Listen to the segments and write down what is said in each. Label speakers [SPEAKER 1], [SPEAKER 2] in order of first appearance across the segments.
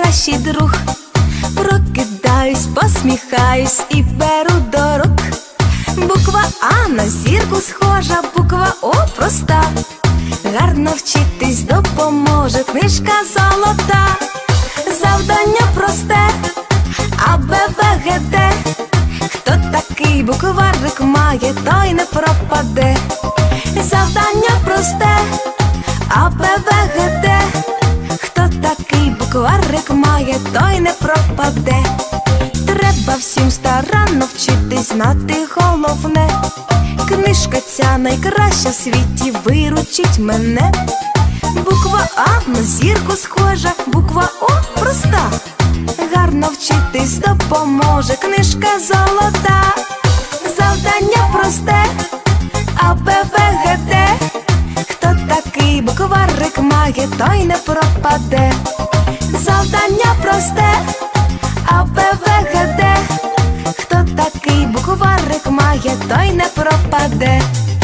[SPEAKER 1] найкращий друг. Прокидаюсь, посміхаюсь і беру до рук. Буква А на зірку схожа, буква О проста. Гарно вчитись допоможе книжка золота. Завдання просте, А, Б, В, Г, Д. Хто такий букварик має, той не пропаде. Завдання просте, А, Б, В, Г, Д. Хто такий букварик має, той не пропаде. Треба всім старанно вчитись, знати головне. Книжка ця найкраща в світі, виручить мене. Буква А на зірку схожа, буква О проста. Гарно вчитись допоможе книжка золота. Завдання просте, А, Б, В, Г, Д. Хто такий букварик має, той не пропаде. Завдання просте, А, Б, В, Г, Д. Хто такий букварик має, той не пропаде.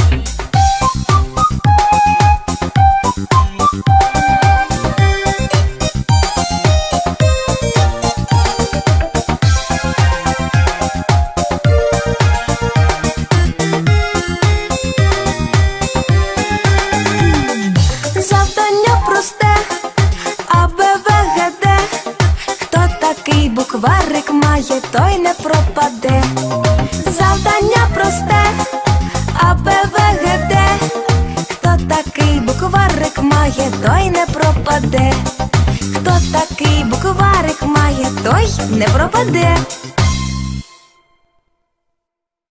[SPEAKER 1] Завдання просте, А, Б, В, Г, Д. Хто такий букварик має, той не пропаде. Завдання просте, А, Б, В, Г, Д. Хто такий букварик має, той не пропаде. Хто такий букварик має, той не пропаде.